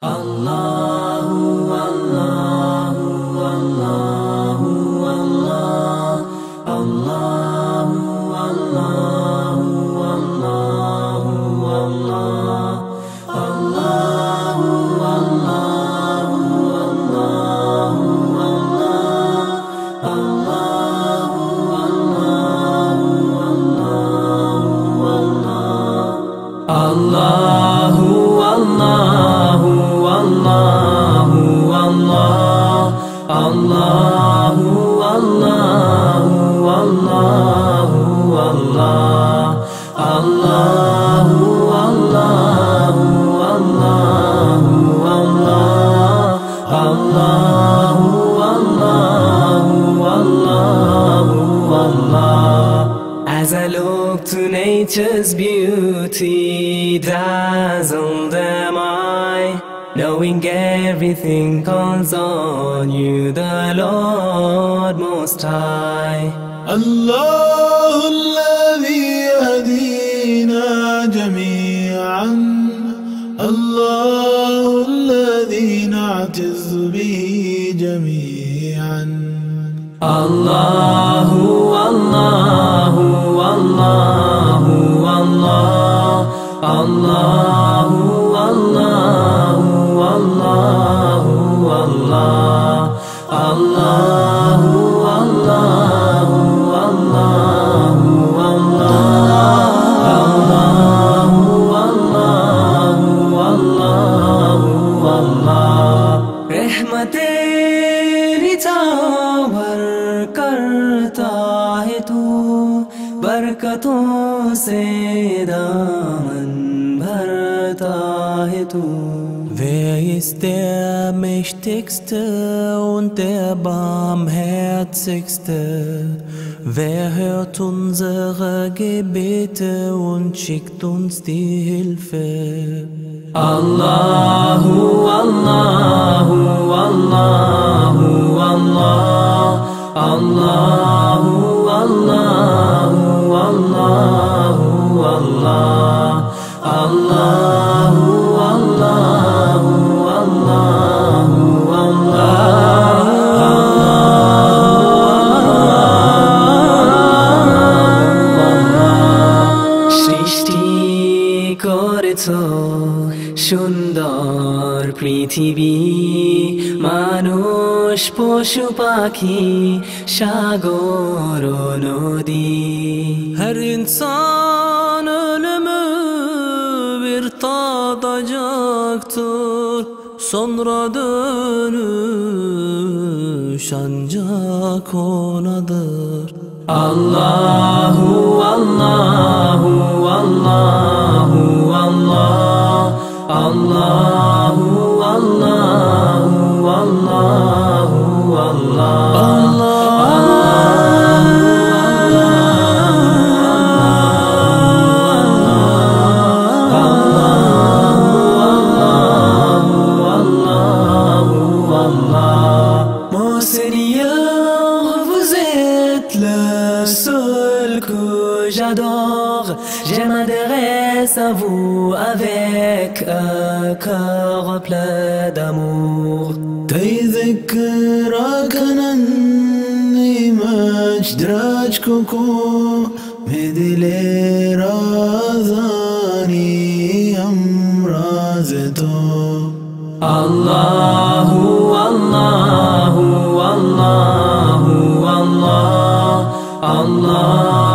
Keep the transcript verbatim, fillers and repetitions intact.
Allahu Allahu Allahu Allah Allahu Allahu Allahu Allah Allahu Allahu Allahu Allah Allahu Allahu Allahu Allahu Allahu Allah Allahu Allahu Allahu Allah Allahu Allahu Allahu Allah. As I look to nature's beauty, dazzled am I, knowing everything calls on you, the Lord Most High. الله الذي يهدينا جميعا، الله الذي نعتز به جميعا. الله الله الله الله الله الله الله الله الله الله الله الله الله रहमतेरी छावर करता है तू, बरकतों से दामन भरता है तू. Wer ist der Mächtigste und der Barmherzigste? Wer hört unsere Gebete und schickt uns die Hilfe? Allahu Allahu Allahu Allah Allahu Allahu Allahu Allah Allahu Allahu Allahu Allah. সৃষ্টি করেছো সুন্দর পৃথিবী, মানুষ পশু পাখি সাগর নদী. Her insan ölümü bir tadacaktır, sonra dönüş ancak onadır. Allahu Allahu Allahu Allah Allahu Allahu Allahu Allah Mon Seigneur, vous êtes le seul que j'adore. Je m'adresse à vous avec un cœur plein d'amour. تذكرك أنني مجدرجككو مثل رازاني أمرازتو. Allahu Allahu Allahu Allah Allah